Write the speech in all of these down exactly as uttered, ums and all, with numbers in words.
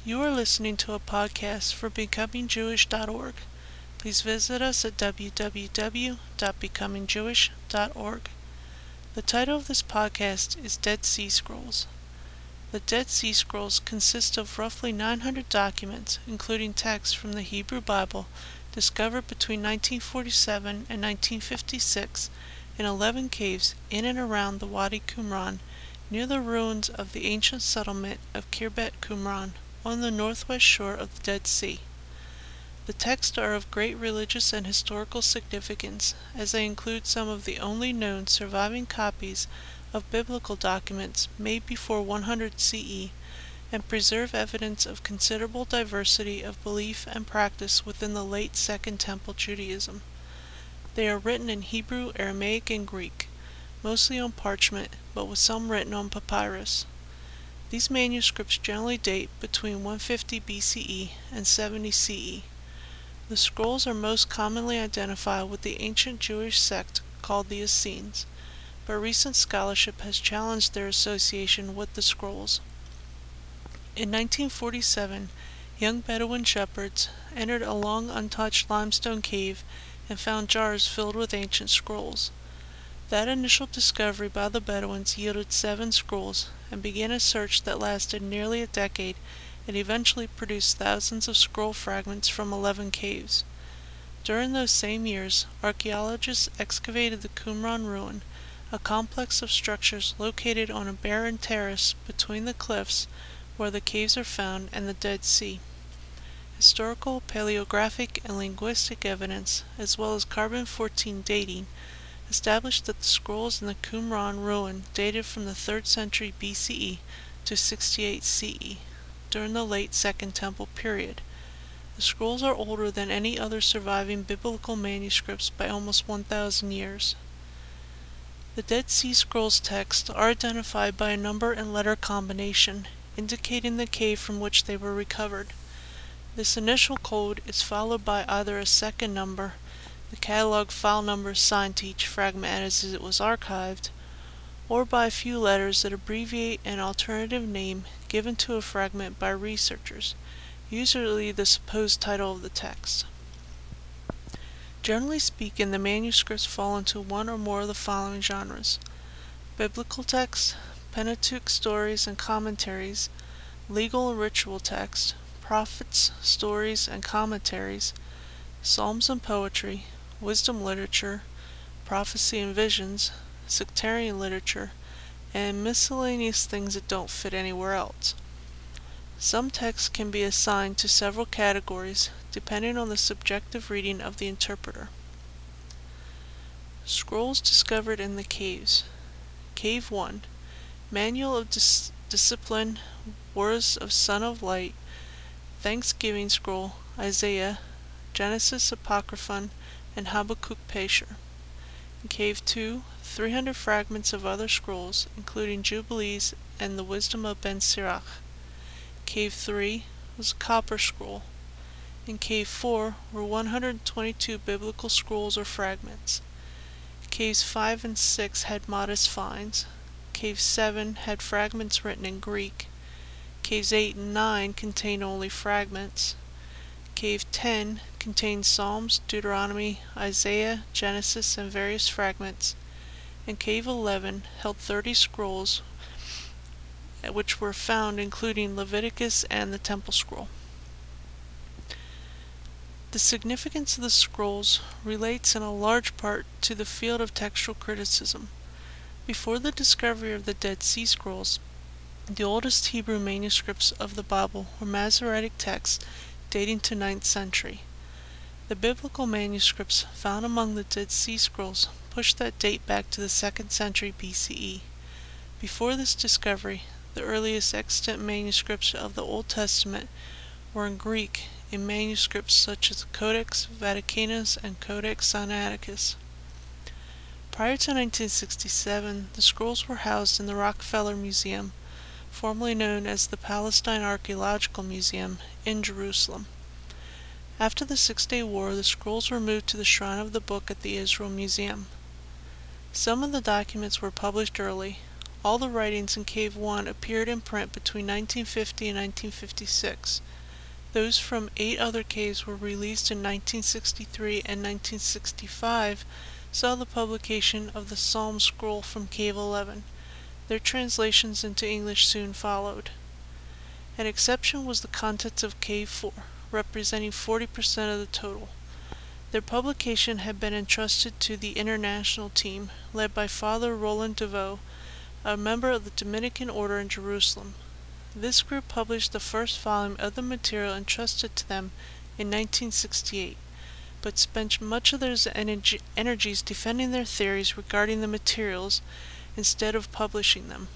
You are listening to a podcast for becoming jewish dot org. Please visit us at w w w dot becoming jewish dot org. The title of this podcast is Dead Sea Scrolls. The Dead Sea Scrolls consist of roughly nine hundred documents, including texts from the Hebrew Bible, discovered between nineteen forty-seven and nineteen fifty-six in eleven caves in and around the Wadi Qumran, near the ruins of the ancient settlement of Khirbet Qumran, on the northwest shore of the Dead Sea. The texts are of great religious and historical significance, as they include some of the only known surviving copies of biblical documents made before one hundred C E, and preserve evidence of considerable diversity of belief and practice within the late Second Temple Judaism. They are written in Hebrew, Aramaic, and Greek, mostly on parchment, but with some written on papyrus. These manuscripts generally date between one hundred fifty B C E and seventy C E. The scrolls are most commonly identified with the ancient Jewish sect called the Essenes, but recent scholarship has challenged their association with the scrolls. In nineteen forty-seven, young Bedouin shepherds entered a long untouched limestone cave and found jars filled with ancient scrolls. That initial discovery by the Bedouins yielded seven scrolls and began a search that lasted nearly a decade and eventually produced thousands of scroll fragments from eleven caves. During those same years, archaeologists excavated the Qumran ruin, a complex of structures located on a barren terrace between the cliffs where the caves are found and the Dead Sea. Historical, paleographic, and linguistic evidence, as well as carbon fourteen dating, established that the scrolls in the Qumran ruin dated from the third century B C E to sixty-eight C E, during the late Second Temple period. The scrolls are older than any other surviving biblical manuscripts by almost one thousand years. The Dead Sea Scrolls texts are identified by a number and letter combination, indicating the cave from which they were recovered. This initial code is followed by either a second number, the catalog file number assigned to each fragment as it was archived, or by a few letters that abbreviate an alternative name given to a fragment by researchers, usually the supposed title of the text. Generally speaking, the manuscripts fall into one or more of the following genres: biblical texts, Pentateuch stories and commentaries, legal and ritual text, prophets, stories and commentaries, psalms and poetry, wisdom literature, prophecy and visions, sectarian literature, and miscellaneous things that don't fit anywhere else. Some texts can be assigned to several categories, depending on the subjective reading of the interpreter. Scrolls discovered in the caves. Cave one. Manual of Dis- Discipline, Words of Son of Light, Thanksgiving Scroll, Isaiah, Genesis Apocryphon, and Habakkuk Pesher. In Cave two, three hundred fragments of other scrolls, including Jubilees and the Wisdom of Ben Sirach. Cave three was a copper scroll. In Cave four were one hundred twenty-two biblical scrolls or fragments. Caves five and six had modest finds. Cave seven had fragments written in Greek. Caves eight and nine contained only fragments. Cave ten contained Psalms, Deuteronomy, Isaiah, Genesis, and various fragments. And Cave eleven held thirty scrolls, which were found including Leviticus and the Temple Scroll. The significance of the scrolls relates in a large part to the field of textual criticism. Before the discovery of the Dead Sea Scrolls, the oldest Hebrew manuscripts of the Bible were Masoretic texts dating to ninth century. The biblical manuscripts found among the Dead Sea Scrolls push that date back to the second century B C E. Before this discovery, the earliest extant manuscripts of the Old Testament were in Greek, in manuscripts such as the Codex Vaticanus and Codex Sinaiticus. Prior to nineteen sixty-seven, the scrolls were housed in the Rockefeller Museum, formerly known as the Palestine Archaeological Museum, in Jerusalem. After the Six-Day War, the scrolls were moved to the Shrine of the Book at the Israel Museum. Some of the documents were published early, all the writings in Cave one appeared in print between nineteen fifty and nineteen fifty-six. Those from eight other caves were released in nineteen sixty-three and nineteen sixty-five saw the publication of the Psalm Scroll from Cave eleven. Their translations into English soon followed. An exception was the contents of Cave four, representing forty percent of the total. Their publication had been entrusted to the International Team, led by Father Roland Devoe, a member of the Dominican Order in Jerusalem. This group published the first volume of the material entrusted to them in nineteen sixty-eight, but spent much of their energy, energies defending their theories regarding the materials instead of publishing them.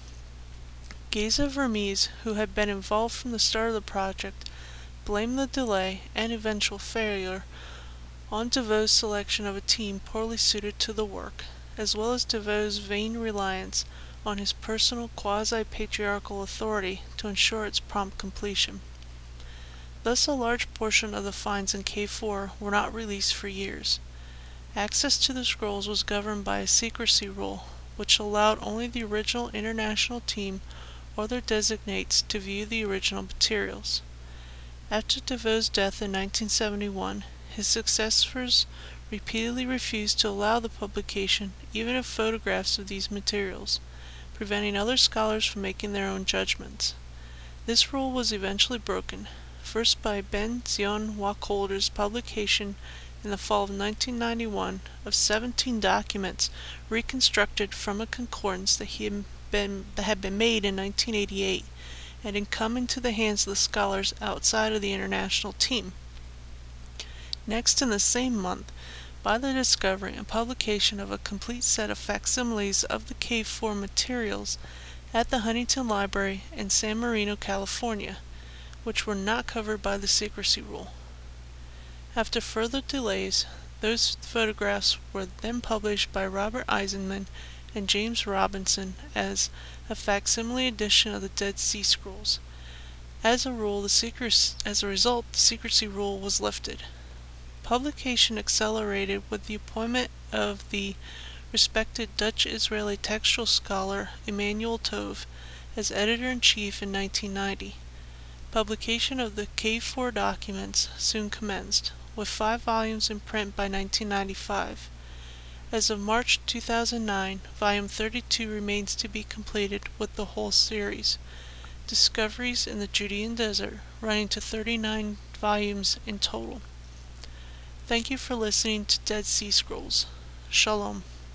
Geza Vermes, who had been involved from the start of the project, blamed the delay and eventual failure on Devoe's selection of a team poorly suited to the work, as well as Devoe's vain reliance on his personal quasi-patriarchal authority to ensure its prompt completion. Thus a large portion of the finds in Cave four were not released for years. Access to the scrolls was governed by a secrecy rule, which allowed only the original international team or their designates to view the original materials. After Devoe's death in nineteen seventy-one, his successors repeatedly refused to allow the publication even of photographs of these materials, preventing other scholars from making their own judgments. This rule was eventually broken, first by Ben Zion Wacholder's publication in the fall of nineteen ninety-one of seventeen documents reconstructed from a concordance that, he had, been, that had been made in nineteen eighty-eight and had come into the hands of the scholars outside of the international team. Next, in the same month, by the discovery and publication of a complete set of facsimiles of the Cave four materials at the Huntington Library in San Marino, California, which were not covered by the secrecy rule. After further delays, those photographs were then published by Robert Eisenman and James Robinson as a facsimile edition of the Dead Sea Scrolls. As a rule, the secrecy, as a result, the secrecy rule was lifted. Publication accelerated with the appointment of the respected Dutch-Israeli textual scholar Emmanuel Tove as editor-in-chief in nineteen ninety. Publication of the Cave four documents soon commenced, with five volumes in print by nineteen ninety-five. As of March two thousand nine, volume thirty-two remains to be completed with the whole series, Discoveries in the Judean Desert, running to thirty-nine volumes in total. Thank you for listening to Dead Sea Scrolls. Shalom.